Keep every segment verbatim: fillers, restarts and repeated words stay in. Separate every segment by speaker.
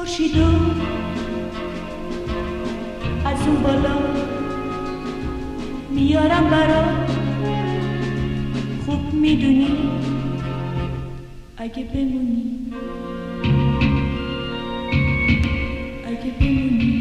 Speaker 1: خورشیدو از اون بالا میارم برات، خوب میدونی اگه بمونی، اگه بمونی.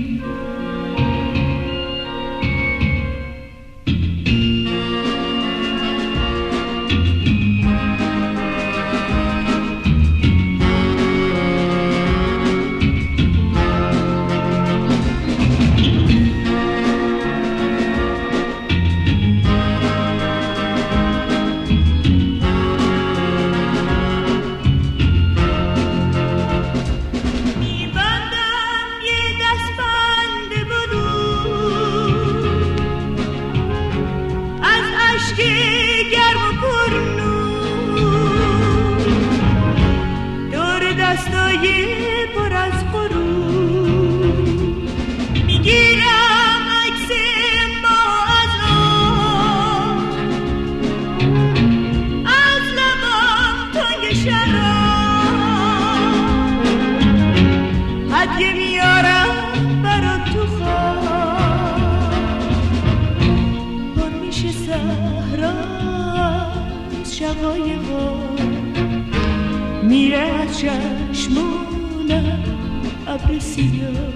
Speaker 1: میره از چشمونم ابر سیاه،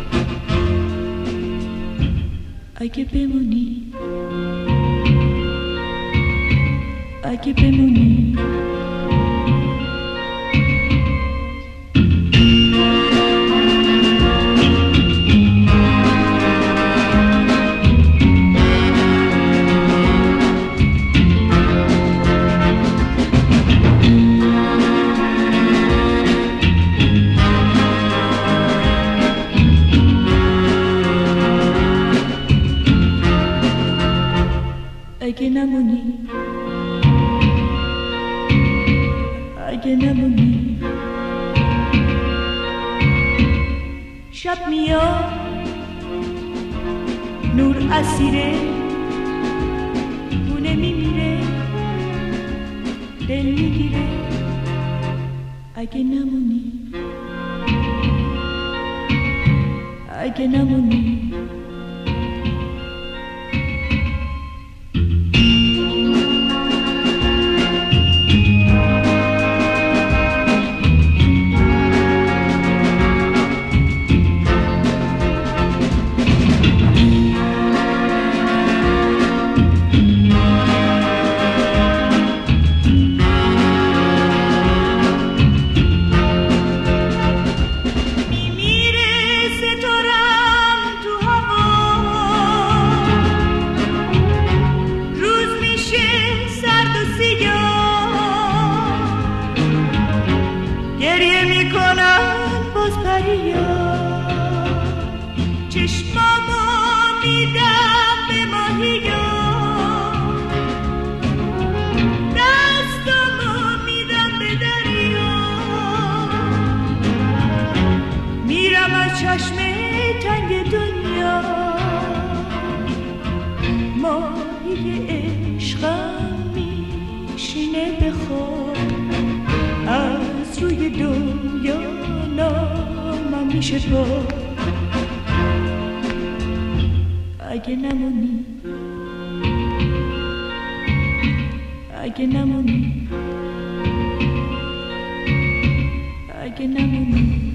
Speaker 1: اگه بمونی، اگه بمونی. اگه نمونی، اگه نمونی. شب میاد نور اسیره، خونه میمیره دل میگیره، اگه نمونی، اگه نمونی. چشمامو میدم به ماهیا، دستامو میدم به دریا، میرم از چشم تنگ دنیا، ماهی عشقم میشینه به خواب، از روی دنیا نامم میشه پا، اگه نمونی، اگه نمونی، اگه نمونی.